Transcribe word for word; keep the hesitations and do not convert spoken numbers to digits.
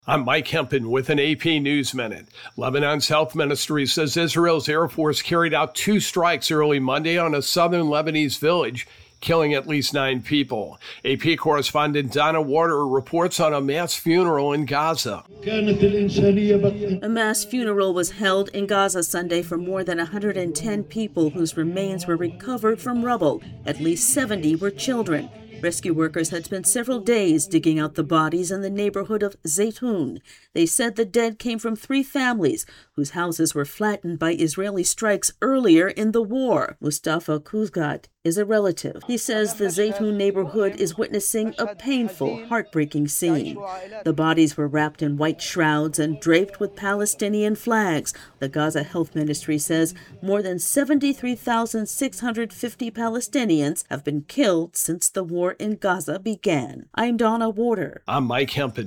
I'm Mike Hempen with an A P News Minute. Lebanon's health ministry says Israel's Air Force carried out two strikes early Monday on a southern Lebanese village, killing at least nine people. A P correspondent Donna Warder reports on a mass funeral in Gaza. A mass funeral was held in Gaza Sunday for more than one hundred ten people whose remains were recovered from rubble. At least seventy were children. Rescue workers had spent several days digging out the bodies in the neighborhood of Zaytun. They said the dead came from three families whose houses were flattened by Israeli strikes earlier in the war. Mustafa Kuzgat is a relative. He says the Zaytun neighborhood is witnessing a painful, heartbreaking scene. The bodies were wrapped in white shrouds and draped with Palestinian flags. The Gaza Health Ministry says more than seventy-three thousand six hundred fifty Palestinians have been killed since the war in Gaza began. I'm Donna Warder. I'm Mike Hempen.